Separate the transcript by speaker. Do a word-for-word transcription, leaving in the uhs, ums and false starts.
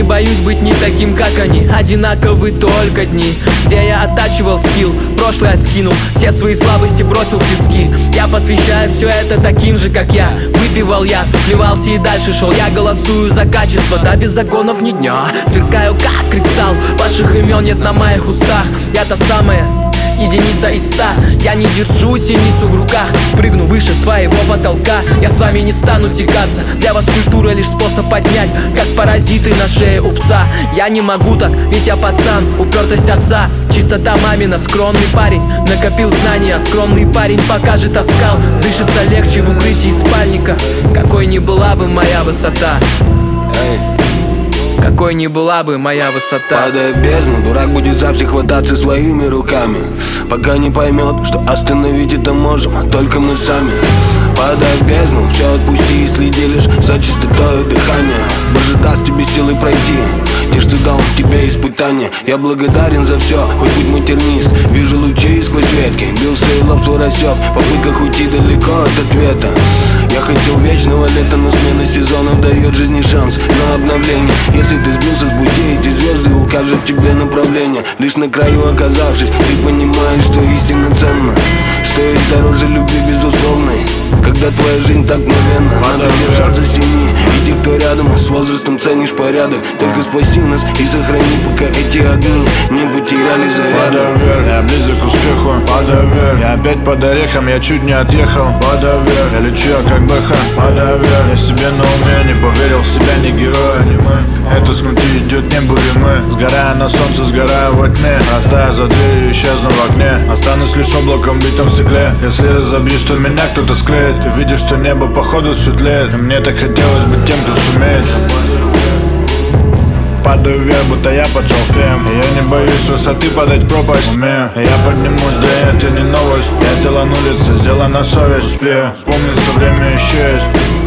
Speaker 1: боюсь быть не таким, как они. Одинаковы только дни, где я оттачивал скилл. Прошлое скинул, все свои слабости бросил в тиски. Я посвящаю все это таким же, как я. Выпивал я, плевался и дальше шел. Я голосую за качество, да без законов ни дня. Сверкаю как кристалл, ваших имен нет на моих устах. Я та самая единица из ста. Я не держу синицу в руках, прыгну выше своего потолка. Я с вами не стану тягаться, для вас культура лишь способ поднять, как паразиты на шее у пса. Я не могу так, ведь я пацан, упертость отца, чистота мамина, скромный парень. Накопил знания, скромный парень покажет оскал. Дышится легче в укрытии спальника, какой ни была бы моя высота. Какой ни была бы моя высота.
Speaker 2: Падая в бездну, дурак будет за всех хвататься своими руками, пока не поймет, что остановить это можем только мы сами. Падая в бездну, все отпусти и следи лишь за чистотой дыхания. Боже, даст тебе силы пройти те, что дал тебе испытания. Я благодарен за все, хоть будь мой тернист. Вижу лучи сквозь ветки, бился и лоб свой рассек в попытках уйти далеко от ответа. Я хотел вечного лета, но смена сезонов дает жизни шанс на обновление. Если ты сбился с пути, эти звезды укажут тебе направление. Лишь на краю оказавшись, ты понимаешь, что истинно ценно, что есть дороже любви безусловной. Когда твоя жизнь так мгновенна, надо держаться сильнее. И те, кто рядом, с возрастом ценишь порядок. Только спаси нас и сохрани, пока эти огни не потеряли заряд.
Speaker 3: Падаю вверх, я близок к успеху. Падаю вверх, я опять под орехом, я чуть не отъехал. Падаю вверх, я лечу, я как бэха. Падаю вверх, я себе на уме, не поверил в себя, не героя, не мы. Это снутри идет небо и мы. Сгорая на солнце, сгораю во тьме. Растая за дверью, исчезну в окне. Останусь лишь облаком в битом стекле. Если разобьюсь, то меня кто-то склеит. Ты видишь, что небо походу светлеет, и мне так хотелось быть тем, кто сумеет. Падаю вверх, будто я поджал фем, и я не боюсь высоты падать в пропасть мне. Я поднимусь, да это не новость. Я сделан улицы, сделан на совесть. Успею вспомнится, время еще есть.